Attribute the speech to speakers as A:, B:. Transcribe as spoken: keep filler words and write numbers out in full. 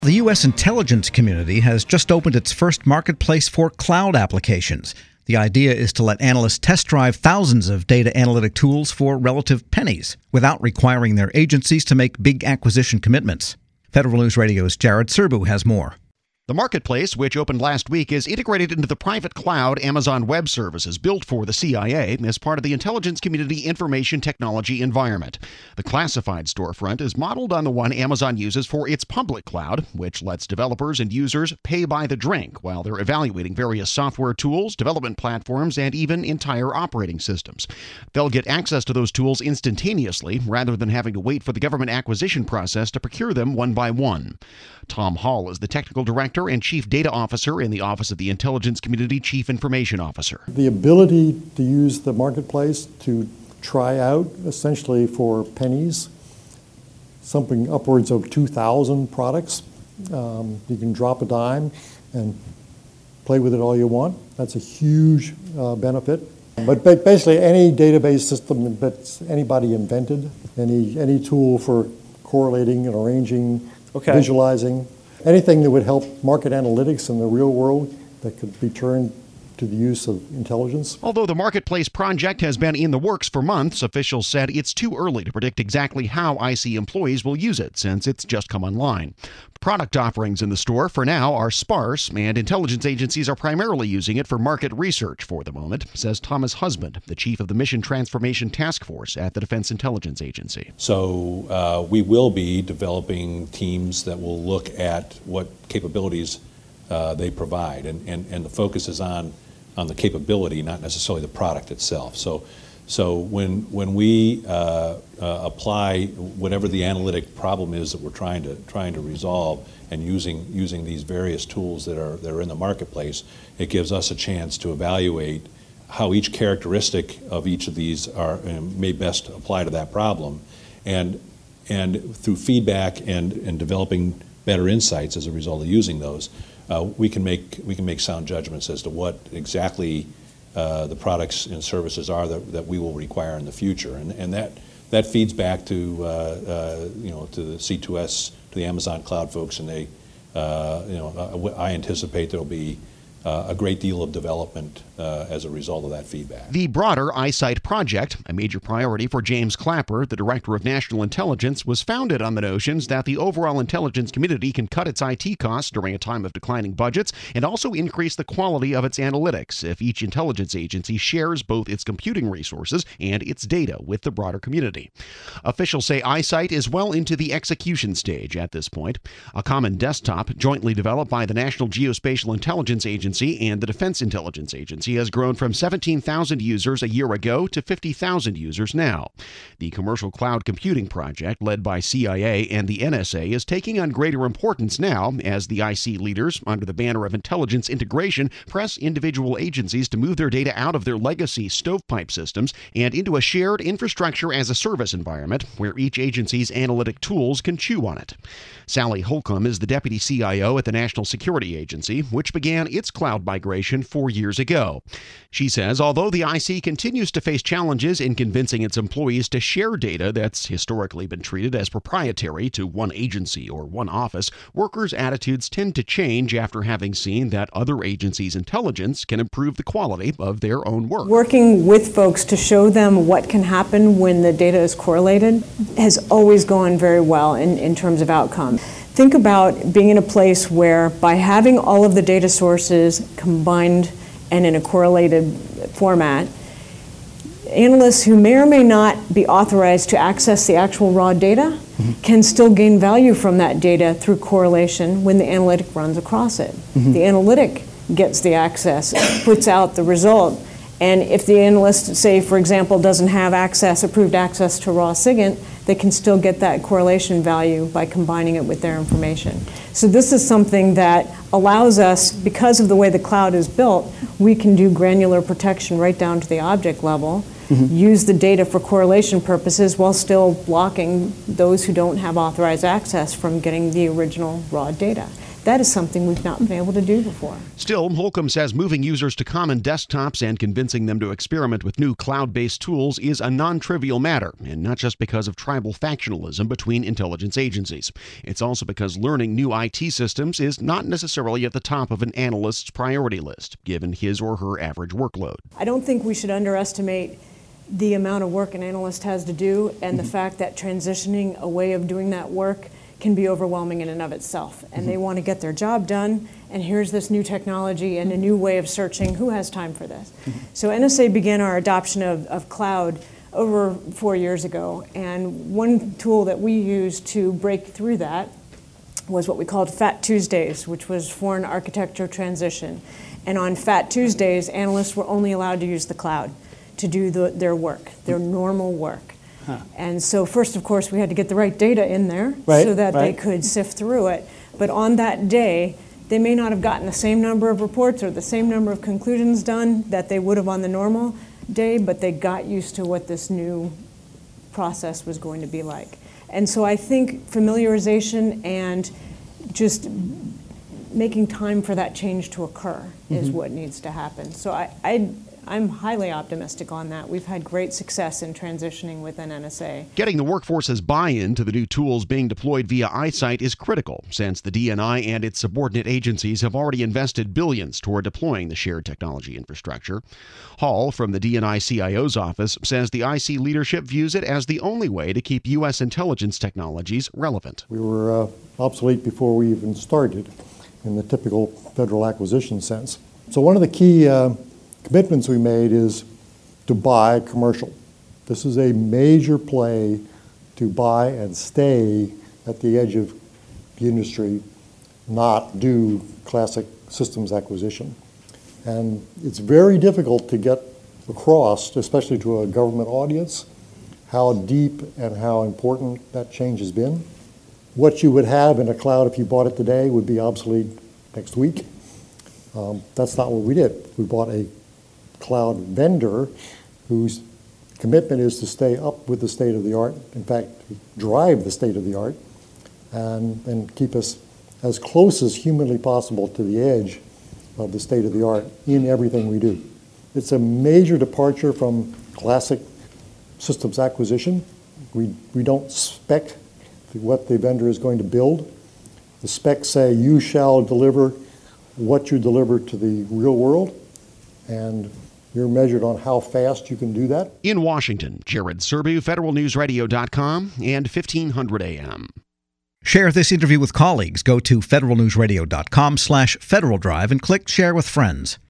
A: The U S intelligence community has just opened its first marketplace for cloud applications. The idea is to let analysts test drive thousands of data analytic tools for relative pennies without requiring their agencies to make big acquisition commitments. Federal News Radio's Jared Serbu has more.
B: The marketplace, which opened last week, is integrated into the private cloud Amazon Web Services built for the C I A as part of the intelligence community information technology environment. The classified storefront is modeled on the one Amazon uses for its public cloud, which lets developers and users pay by the drink while they're evaluating various software tools, development platforms, and even entire operating systems. They'll get access to those tools instantaneously rather than having to wait for the government acquisition process to procure them one by one. Tom Hall is the technical director and Chief Data Officer in the Office of the Intelligence Community Chief Information Officer.
C: The ability to use the marketplace to try out, essentially for pennies, something upwards of two thousand products. Um, you can drop a dime and play with it all you want. That's a huge uh, benefit. But basically any database system that anybody invented, any, any tool for correlating and arranging, okay. visualizing, anything that would help market analytics in the real world that could be turned to the use of intelligence.
B: Although the marketplace project has been in the works for months, officials said it's too early to predict exactly how I C employees will use it since it's just come online. Product offerings in the store for now are sparse, and intelligence agencies are primarily using it for market research for the moment, says Thomas Husband, the chief of the Mission Transformation Task Force at the Defense Intelligence Agency.
D: So uh, we will be developing teams that will look at what capabilities uh, they provide, and, and, and the focus is on on the capability, not necessarily the product itself. So, so when when we uh, uh, apply whatever the analytic problem is that we're trying to trying to resolve, and using using these various tools that are that are in the marketplace, it gives us a chance to evaluate how each characteristic of each of these are um, may best apply to that problem, and and through feedback and and developing better insights as a result of using those. Uh, we can make we can make sound judgments as to what exactly uh, the products and services are that, that we will require in the future, and and that that feeds back to uh, uh, you know to the C two S, to the Amazon Cloud folks, and they uh, you know I anticipate there'll be Uh, a great deal of development uh, as a result of that feedback.
B: The broader iSight project, a major priority for James Clapper, the Director of National Intelligence, was founded on the notions that the overall intelligence community can cut its I T costs during a time of declining budgets and also increase the quality of its analytics if each intelligence agency shares both its computing resources and its data with the broader community. Officials say iSight is well into the execution stage at this point. A common desktop jointly developed by the National Geospatial Intelligence Agency and the Defense Intelligence Agency has grown from seventeen thousand users a year ago to fifty thousand users now. The commercial cloud computing project, led by C I A and the N S A, is taking on greater importance now as the I C leaders, under the banner of intelligence integration, press individual agencies to move their data out of their legacy stovepipe systems and into a shared infrastructure as a service environment where each agency's analytic tools can chew on it. Sally Holcomb is the Deputy C I O at the National Security Agency, which began its cloud migration four years ago. She says although the I C continues to face challenges in convincing its employees to share data that's historically been treated as proprietary to one agency or one office, workers' attitudes tend to change after having seen that other agencies' intelligence can improve the quality of their own work.
E: Working with folks to show them what can happen when the data is correlated has always gone very well in, in terms of outcome. Think about being in a place where by having all of the data sources combined and in a correlated format, analysts who may or may not be authorized to access the actual raw data mm-hmm. can still gain value from that data through correlation when the analytic runs across it. Mm-hmm. The analytic gets the access, puts out the result, and if the analyst, say, for example, doesn't have access, approved access to raw SIGINT, they can still get that correlation value by combining it with their information. So this is something that allows us, because of the way the cloud is built, we can do granular protection right down to the object level, mm-hmm. use the data for correlation purposes while still blocking those who don't have authorized access from getting the original raw data. That is something we've not been able to do before.
B: Still, Holcomb says moving users to common desktops and convincing them to experiment with new cloud-based tools is a non-trivial matter, and not just because of tribal factionalism between intelligence agencies. It's also because learning new I T systems is not necessarily at the top of an analyst's priority list, given his or her average workload.
E: I don't think we should underestimate the amount of work an analyst has to do, and the fact that transitioning a way of doing that work can be overwhelming in and of itself. And they want to get their job done, and here's this new technology and a new way of searching. Who has time for this? So N S A began our adoption of, of cloud over four years ago, and one tool that we used to break through that was what we called Fat Tuesdays, which was foreign architecture transition. And on Fat Tuesdays, analysts were only allowed to use the cloud to do the, their work, their normal work. Huh. And so first, of course, we had to get the right data in there
F: right,
E: so that
F: right.
E: they could sift through it. But on that day, they may not have gotten the same number of reports or the same number of conclusions done that they would have on the normal day, but they got used to what this new process was going to be like. And so I think familiarization and just making time for that change to occur mm-hmm. is what needs to happen. So I, I I'm highly optimistic on that. We've had great success in transitioning within N S A.
B: Getting the workforce's buy-in to the new tools being deployed via iSight is critical, since the D N I and its subordinate agencies have already invested billions toward deploying the shared technology infrastructure. Hall from the D N I C I O's office says the I C leadership views it as the only way to keep U S intelligence technologies relevant.
C: We were uh, obsolete before we even started in the typical federal acquisition sense. So one of the key uh, commitments we made is to buy commercial. This is a major play to buy and stay at the edge of the industry, not do classic systems acquisition. And it's very difficult to get across, especially to a government audience, how deep and how important that change has been. What you would have in a cloud if you bought it today would be obsolete next week. Um, that's not what we did. We bought a cloud vendor whose commitment is to stay up with the state of the art, in fact, drive the state of the art, and, and keep us as close as humanly possible to the edge of the state of the art in everything we do. It's a major departure from classic systems acquisition. We, we don't spec what the vendor is going to build. The specs say you shall deliver what you deliver to the real world, and you're measured on how fast you can do that.
B: In Washington, Jared Serbu, Federal News Radio dot com and fifteen hundred A M.
A: Share this interview with colleagues. Go to federal news radio dot com slash Federal Drive and click Share with Friends.